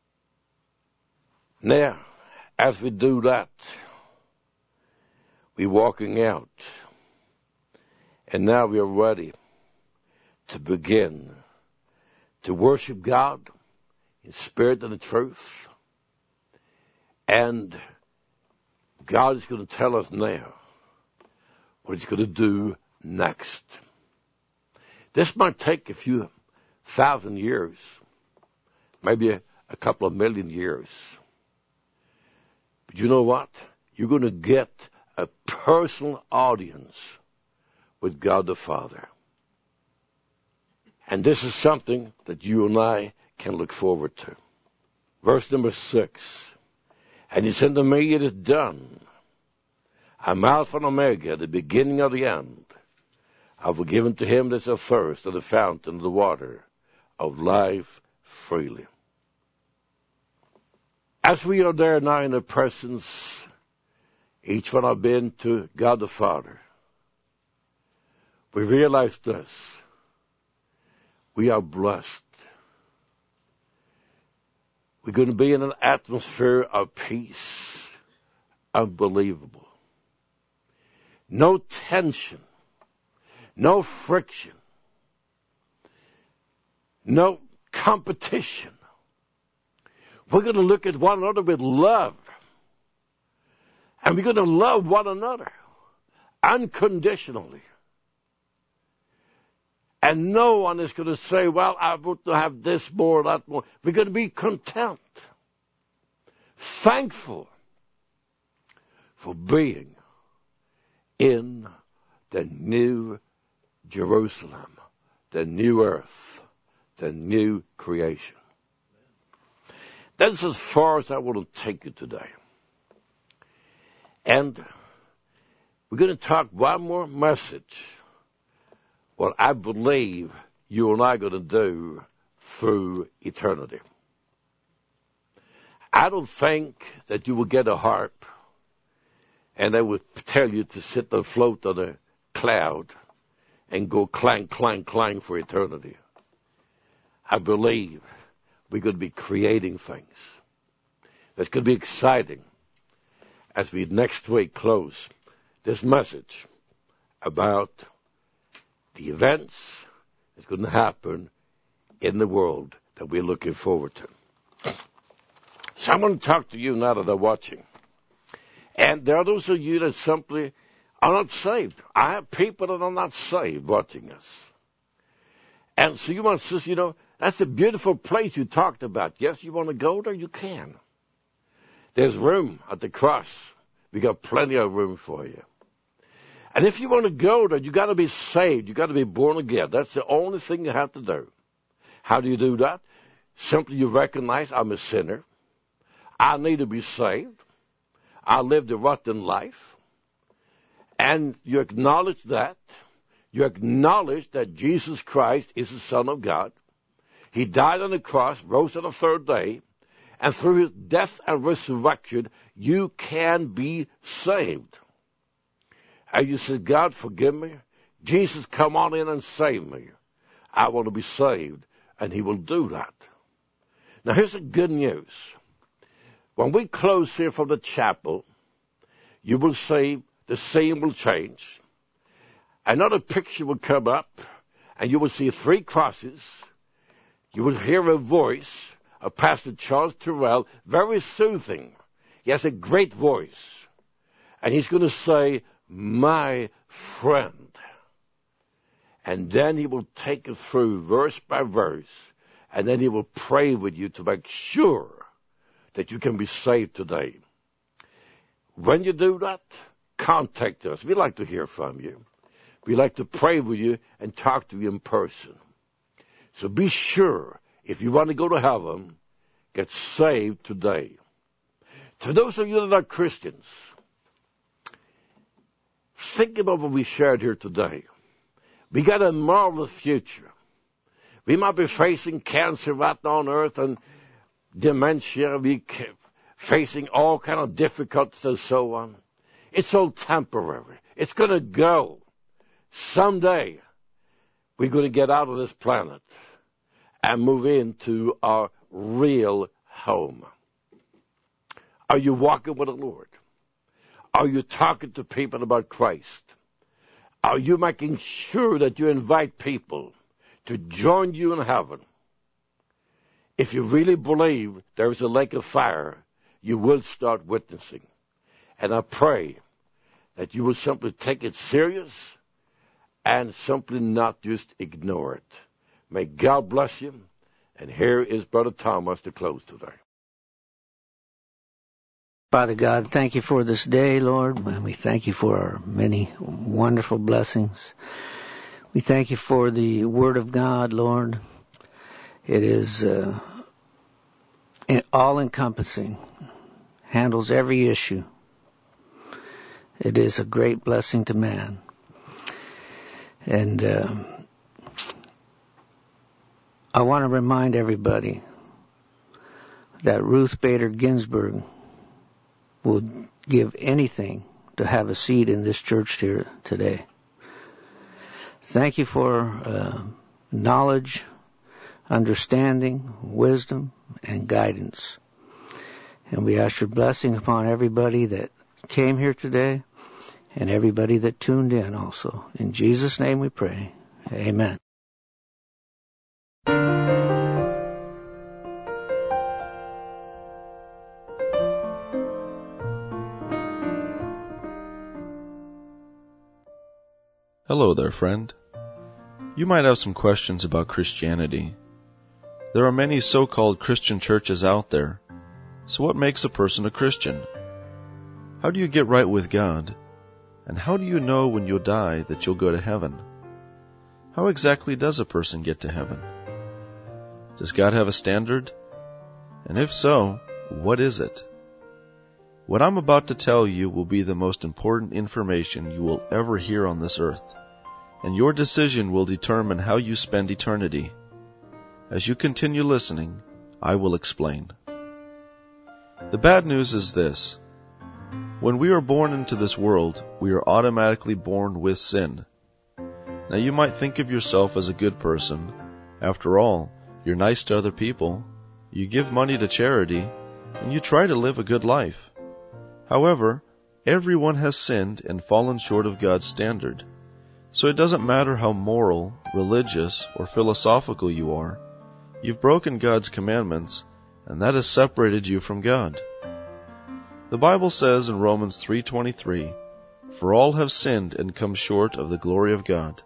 B: Now, as we do that, we're walking out. And now we are ready to begin to worship God in spirit and in truth. And God is going to tell us now what He's going to do next. This might take a few thousand years, maybe a couple of million years. But you know what? You're going to get a personal audience with God the Father. And this is something that you and I can look forward to. Verse number 6. And He said to me, it is done. I'm Alpha and Omega, the beginning of the end. I will give unto him that's athirst of the fountain of the water of life freely. As we are there now in the presence, each one have been to God the Father, we realize this. We are blessed. We're going to be in an atmosphere of peace. Unbelievable. No tension. No friction. No competition. We're going to look at one another with love. And we're going to love one another unconditionally. And no one is going to say, well, I want to have this more or that more. We're going to be content, thankful for being in the new Jerusalem, the new earth, the new creation. That's as far as I want to take you today. And we're going to talk one more message. What I believe you and I are going to do through eternity. I don't think that you will get a harp and they would tell you to sit and float on a cloud and go clang, clang, clang for eternity. I believe we're going to be creating things. That's going to be exciting as we next week close this message about the events that's going to happen in the world that we're looking forward to. So I'm going to talk to you now that are watching. And there are those of you that simply are not saved. I have people that are not saved watching us. And so you want to say, you know, that's a beautiful place you talked about. Yes, you want to go there? You can. There's room at the cross. We got plenty of room for you. And if you want to go there, you got to be saved. You got to be born again. That's the only thing you have to do. How do you do that? Simply you recognize I'm a sinner. I need to be saved. I lived a rotten life. And you acknowledge that. You acknowledge that Jesus Christ is the Son of God. He died on the cross, rose on the third day, and through his death and resurrection, you can be saved. And you say, God, forgive me. Jesus, come on in and save me. I want to be saved. And he will do that. Now, here's the good news. When we close here from the chapel, you will see the scene will change. Another picture will come up, and you will see 3 crosses. You will hear a voice of Pastor Charles Terrell, very soothing. He has a great voice. And he's going to say, my friend. And then he will take you through verse by verse, and then he will pray with you to make sure that you can be saved today. When you do that, contact us. We'd like to hear from you. We'd like to pray with you and talk to you in person. So be sure, if you want to go to heaven, get saved today. To those of you that are Christians, think about what we shared here today. We got a marvelous future. We might be facing cancer right now on earth and dementia. We facing all kind of difficulties and so on. It's all temporary. It's going to go. Someday, we're going to get out of this planet and move into our real home. Are you walking with the Lord? Are you talking to people about Christ? Are you making sure that you invite people to join you in heaven? If you really believe there is a lake of fire, you will start witnessing. And I pray that you will simply take it serious and simply not just ignore it. May God bless you. And here is Brother Thomas to close today.
C: Father God, thank you for this day, Lord. And we thank you for our many wonderful blessings. We thank you for the Word of God, Lord. It is all-encompassing, handles every issue. It is a great blessing to man. And I want to remind everybody that Ruth Bader Ginsburg would give anything to have a seat in this church here today. Thank you for knowledge, understanding, wisdom, and guidance. And we ask your blessing upon everybody that came here today and everybody that tuned in also. In Jesus' name we pray. Amen.
A: Hello there, friend. You might have some questions about Christianity. There are many so-called Christian churches out there. So what makes a person a Christian? How do you get right with God? And how do you know when you'll die that you'll go to heaven? How exactly does a person get to heaven? Does God have a standard? And if so, what is it? What I'm about to tell you will be the most important information you will ever hear on this earth, and your decision will determine how you spend eternity. As you continue listening, I will explain. The bad news is this. When we are born into this world, we are automatically born with sin. Now you might think of yourself as a good person. After all, you're nice to other people, you give money to charity, and you try to live a good life. However, everyone has sinned and fallen short of God's standard. So it doesn't matter how moral, religious, or philosophical you are. You've broken God's commandments, and that has separated you from God. The Bible says in Romans 3:23, "For all have sinned and come short of the glory of God."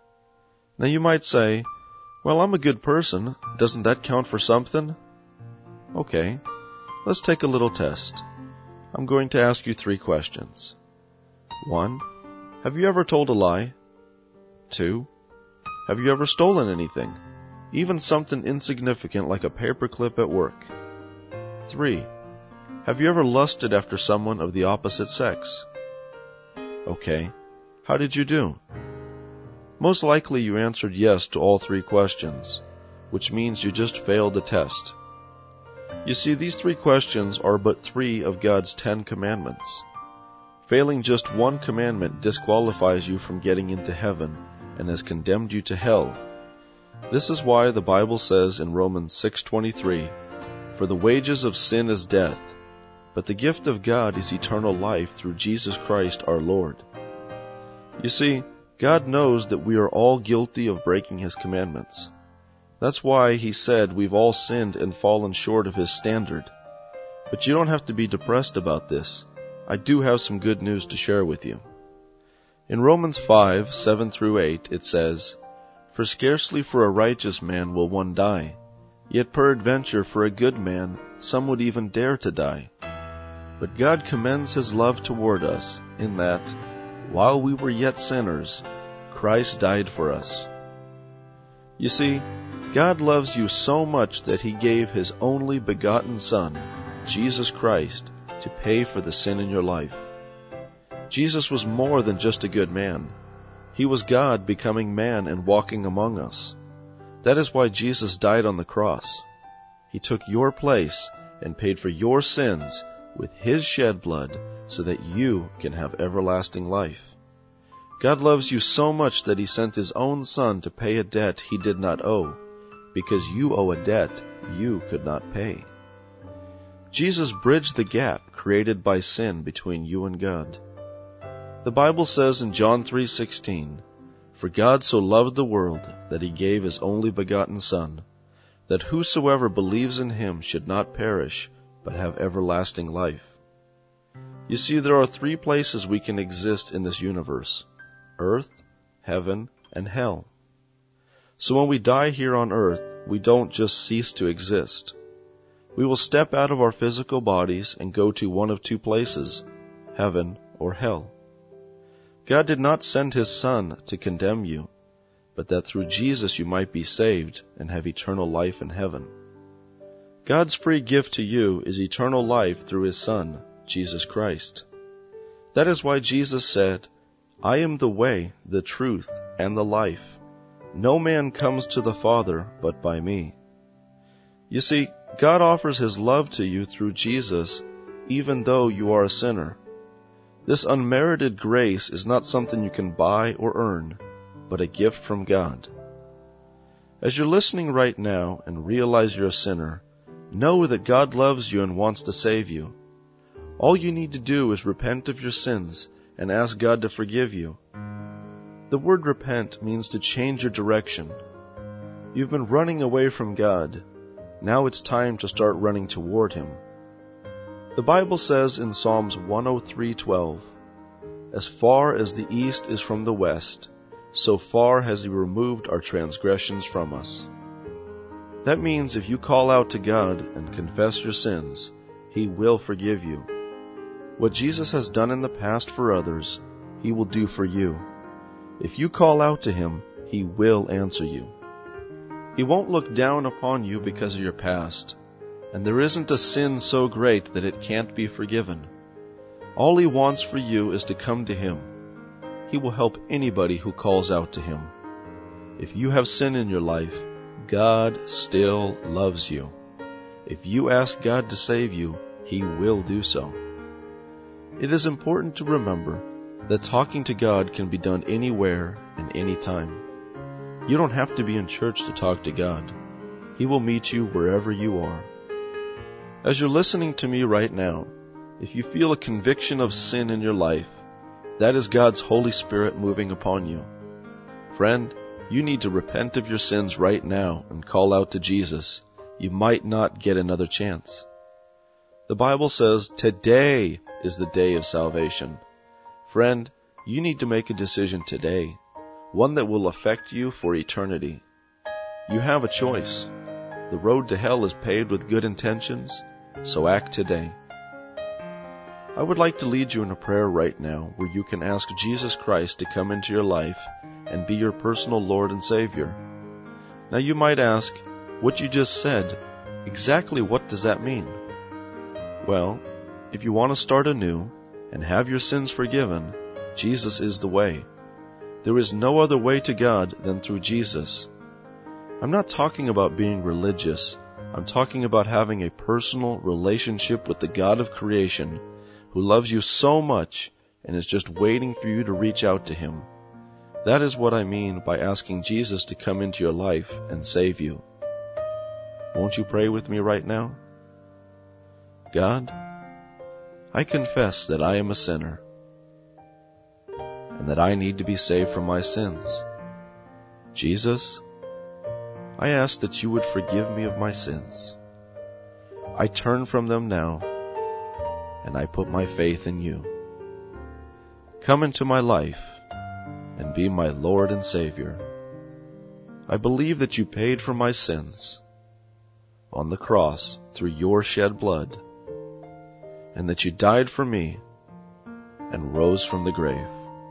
A: Now you might say, "Well, I'm a good person. Doesn't that count for something?" Okay, let's take a little test. I'm going to ask you 3 questions. 1. Have you ever told a lie? 2. Have you ever stolen anything? Even something insignificant like a paperclip at work? 3. Have you ever lusted after someone of the opposite sex? Okay, how did you do? Most likely you answered yes to all 3 questions, which means you just failed the test. You see, these 3 questions are but 3 of God's 10 commandments. Failing just one commandment disqualifies you from getting into heaven and has condemned you to hell. This is why the Bible says in Romans 6:23, "For the wages of sin is death, but the gift of God is eternal life through Jesus Christ our Lord." You see, God knows that we are all guilty of breaking His commandments. That's why He said we've all sinned and fallen short of His standard. But you don't have to be depressed about this. I do have some good news to share with you. In Romans 5:7-8, it says, "For scarcely for a righteous man will one die, yet peradventure for a good man some would even dare to die. But God commends His love toward us, in that, while we were yet sinners, Christ died for us." You see, God loves you so much that He gave His only begotten Son, Jesus Christ, to pay for the sin in your life. Jesus was more than just a good man. He was God becoming man and walking among us.
D: That is why Jesus died on the cross. He took your place and paid for your sins with His shed blood so that you can have everlasting life. God loves you so much that He sent His own Son to pay a debt He did not owe, because you owe a debt you could not pay. Jesus bridged the gap created by sin between you and God. The Bible says in John 3:16, "For God so loved the world that He gave His only begotten Son, that whosoever believes in Him should not perish, but have everlasting life." You see, there are 3 places we can exist in this universe: earth, heaven, and hell. So when we die here on earth, we don't just cease to exist. We will step out of our physical bodies and go to one of 2 places, heaven or hell. God did not send His Son to condemn you, but that through Jesus you might be saved and have eternal life in heaven. God's free gift to you is eternal life through His Son, Jesus Christ. That is why Jesus said, "I am the way, the truth, and the life. No man comes to the Father but by me." You see, God offers His love to you through Jesus, even though you are a sinner. This unmerited grace is not something you can buy or earn, but a gift from God. As you're listening right now and realize you're a sinner, know that God loves you and wants to save you. All you need to do is repent of your sins and ask God to forgive you. The word repent means to change your direction. You've been running away from God. Now it's time to start running toward Him. The Bible says in Psalms 103:12, "As far as the east is from the west, so far has He removed our transgressions from us." That means if you call out to God and confess your sins, He will forgive you. What Jesus has done in the past for others, He will do for you. If you call out to Him, He will answer you. He won't look down upon you because of your past, and there isn't a sin so great that it can't be forgiven. All He wants for you is to come to Him. He will help anybody who calls out to Him. If you have sin in your life, God still loves you. If you ask God to save you, He will do so. It is important to remember that talking to God can be done anywhere and anytime. You don't have to be in church to talk to God. He will meet you wherever you are. As you're listening to me right now, if you feel a conviction of sin in your life, that is God's Holy Spirit moving upon you. Friend, you need to repent of your sins right now and call out to Jesus. You might not get another chance. The Bible says today is the day of salvation. Friend, you need to make a decision today, one that will affect you for eternity. You have a choice. The road to hell is paved with good intentions, so act today. I would like to lead you in a prayer right now where you can ask Jesus Christ to come into your life and be your personal Lord and Savior. Now you might ask, what you just said, exactly what does that mean? Well, if you want to start anew and have your sins forgiven, Jesus is the way. There is no other way to God than through Jesus. I'm not talking about being religious. I'm talking about having a personal relationship with the God of creation who loves you so much and is just waiting for you to reach out to Him. That is what I mean by asking Jesus to come into your life and save you. Won't you pray with me right now? God, I confess that I am a sinner and that I need to be saved from my sins. Jesus, I ask that you would forgive me of my sins. I turn from them now, and I put my faith in you. Come into my life and be my Lord and Savior. I believe that you paid for my sins on the cross through your shed blood, and that you died for me and rose from the grave.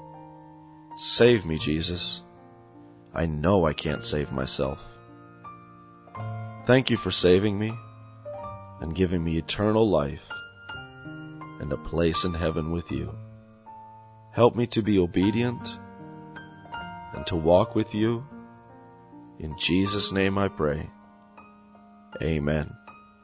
D: Save me, Jesus. I know I can't save myself. Thank you for saving me and giving me eternal life and a place in heaven with you. Help me to be obedient and to walk with you In Jesus' name I pray. Amen.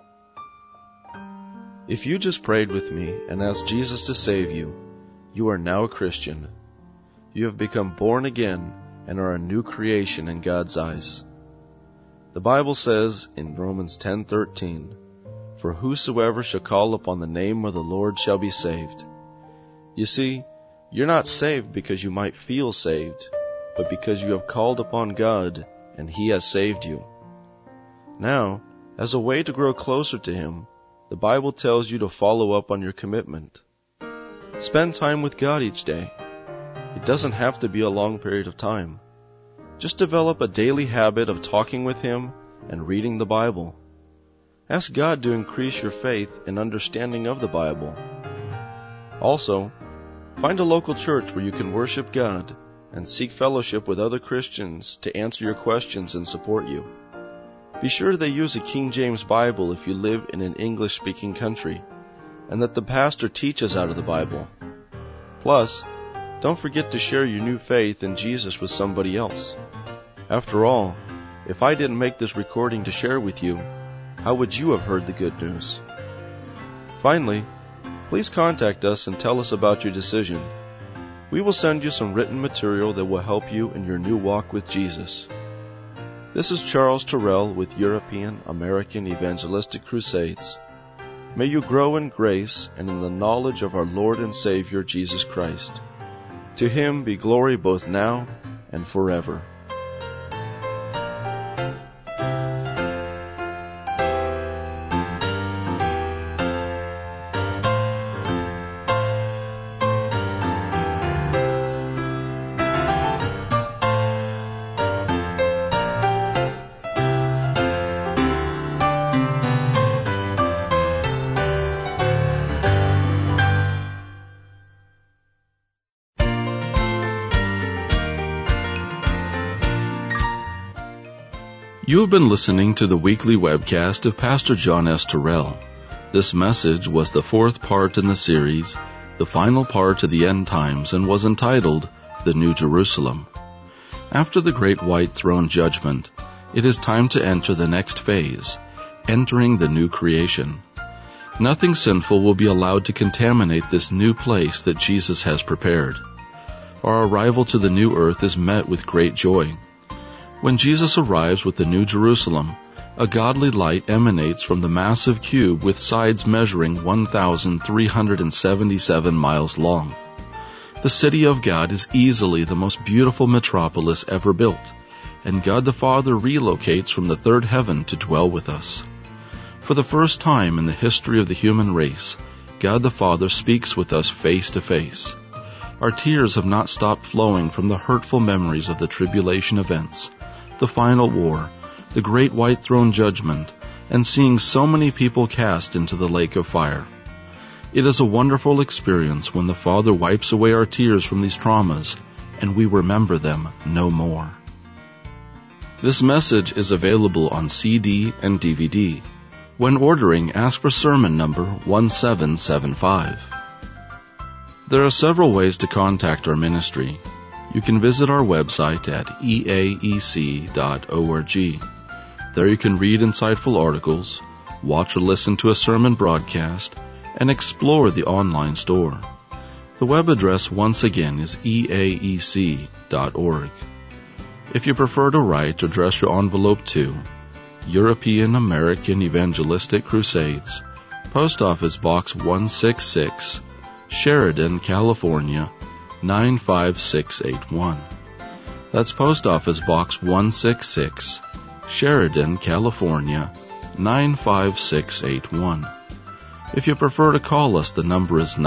D: If you just prayed with me and asked Jesus to save you, you are now a Christian. You have become born again and are a new creation in God's eyes. The Bible says in Romans 10:13, "For whosoever shall call upon the name of the Lord shall be saved." You see, you're not saved because you might feel saved, but because you have called upon God and He has saved you. Now, as a way to grow closer to Him, the Bible tells you to follow up on your commitment. Spend time with God each day. It doesn't have to be a long period of time. Just develop a daily habit of talking with Him and reading the Bible. Ask God to increase your faith and understanding of the Bible. Also, find a local church where you can worship God and seek fellowship with other Christians to answer your questions and support you. Be sure they use a King James Bible if you live in an English-speaking country, and that the pastor teaches out of the Bible. Plus, don't forget to share your new faith in Jesus with somebody else. After all, if I didn't make this recording to share with you, how would you have heard the good news? Finally, please contact us and tell us about your decision. We will send you some written material that will help you in your new walk with Jesus. This is Charles Terrell with European American Evangelistic Crusades. May you grow in grace and in the knowledge of our Lord and Savior Jesus Christ. To Him be glory both now and forever.
A: You have been listening to the weekly webcast of Pastor John S. Terrell. This message was the fourth part in the series, the final part to the end times, and was entitled, The New Jerusalem. After the Great White Throne Judgment, it is time to enter the next phase, entering the new creation. Nothing sinful will be allowed to contaminate this new place that Jesus has prepared. Our arrival to the new earth is met with great joy. When Jesus arrives with the New Jerusalem, a godly light emanates from the massive cube with sides measuring 1,377 miles long. The city of God is easily the most beautiful metropolis ever built, and God the Father relocates from the third heaven to dwell with us. For the first time in the history of the human race, God the Father speaks with us face to face. Our tears have not stopped flowing from the hurtful memories of the tribulation events, the final war, the great white throne judgment, and seeing so many people cast into the lake of fire. It is a wonderful experience when the Father wipes away our tears from these traumas, and we remember them no more. This message is available on CD and DVD. When ordering, ask for sermon number 1775. There are several ways to contact our ministry. You can visit our website at eaec.org. There you can read insightful articles, watch or listen to a sermon broadcast, and explore the online store. The web address once again is eaec.org. If you prefer to write, address your envelope to European American Evangelistic Crusades, Post Office Box 166, Sheridan, California, 95681. That's Post Office Box 166, Sheridan, California, 95681. If you prefer to call us, the number is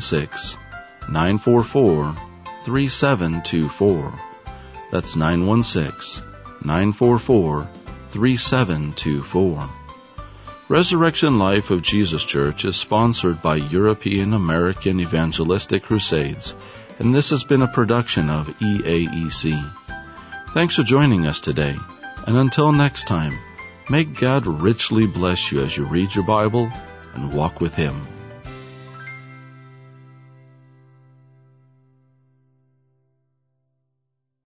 A: 916-944-3724. That's 916-944-3724. Resurrection Life of Jesus Church is sponsored by European American Evangelistic Crusades, and this has been a production of EAEC. Thanks for joining us today, and until next time, may God richly bless you as you read your Bible and walk with Him.